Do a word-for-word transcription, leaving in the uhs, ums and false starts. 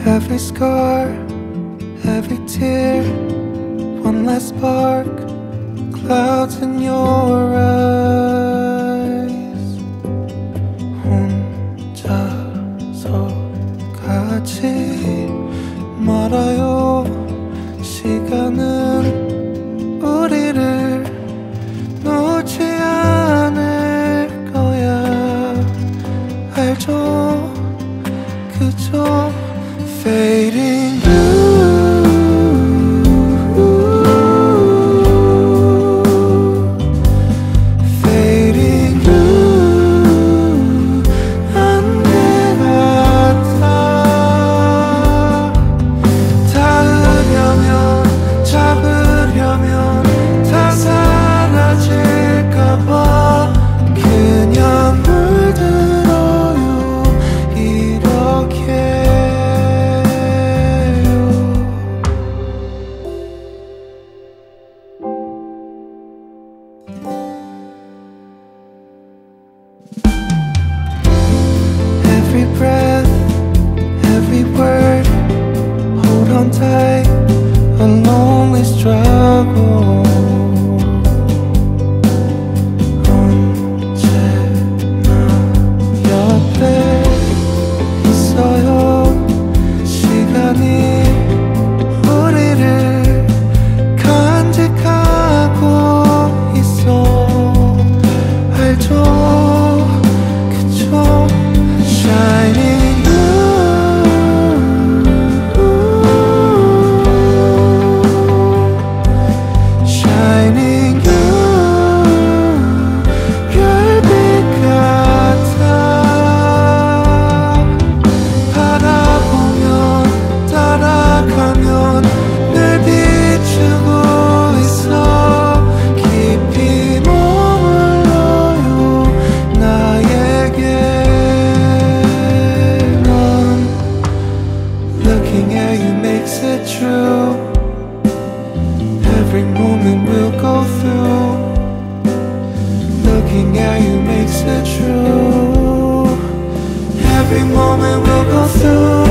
Every scar, every tear, one last spark, clouds in your eyes. 혼자서 가지 말아요. 시간은 우리를 놓지 않을 거야. 알죠? 그저 fading blue, fading blue. 안개같아. 닿으려면 잡으려면 다 사라질까봐 그냥 물들어요. 이렇게 every breath, every word, hold on tight, a lonely struggle. 언제나 옆에 있어요. 시간이 우리를 간직하고 있어. 알죠? 그쵸? Shining you, shining you, 별빛 같아. 바라보면 따라가면 늘 비추고 있어. 깊이 머물러요 나에게. Looking at you makes it true. Every moment we'll go through. Looking at you makes it true. Every moment we'll go through.